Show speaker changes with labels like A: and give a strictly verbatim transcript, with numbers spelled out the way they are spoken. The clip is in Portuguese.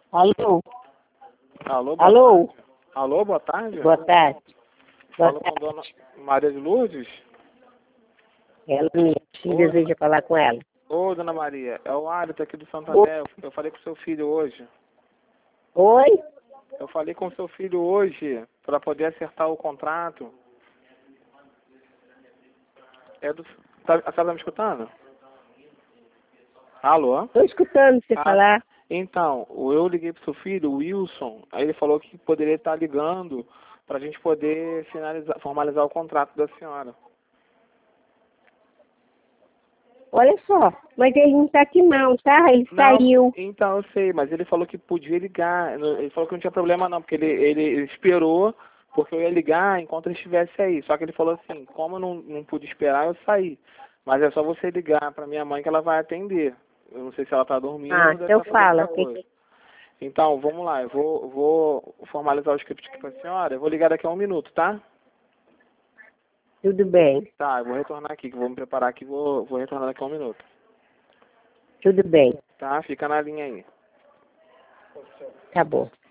A: Alô?
B: Alô, boa
A: Alô?
B: tarde. Alô, boa tarde.
A: Boa tarde. Boa
B: Falo
A: tarde.
B: com dona Maria de Lourdes.
A: Ela me
B: Oi.
A: deseja falar com ela.
B: Ô, dona Maria, é o Alisson aqui do Santander. Eu falei com seu filho hoje.
A: Oi?
B: Eu falei com seu filho hoje para poder acertar o contrato. É do... Tá, a senhora tá me escutando? Alô?
A: Estou escutando você
B: Ah,
A: falar.
B: então, eu liguei pro seu filho, o Wilson, aí ele falou que poderia estar ligando para a gente poder finalizar, formalizar o contrato da senhora.
A: Olha só, mas ele não está aqui não, tá? Ele
B: Não,
A: saiu.
B: então eu sei, mas ele falou que podia ligar. Ele falou que não tinha problema não, porque ele, ele, ele esperou, porque eu ia ligar enquanto ele estivesse aí. Só que ele falou assim, como eu não, não pude esperar, eu saí. Mas é só você ligar para minha mãe que ela vai atender. Eu não sei se ela está dormindo
A: Ah,
B: ou deve
A: então
B: estar fazendo
A: fala.
B: outra coisa. Então, vamos lá, eu vou, vou formalizar o script aqui para a senhora. Eu vou ligar daqui a um minuto, tá?
A: Tudo bem,
B: Tá, eu vou retornar aqui, que eu vou me preparar aqui e vou, vou retornar daqui a um minuto.
A: tudo bem.
B: Tá? Fica na linha aí.
A: Tá bom.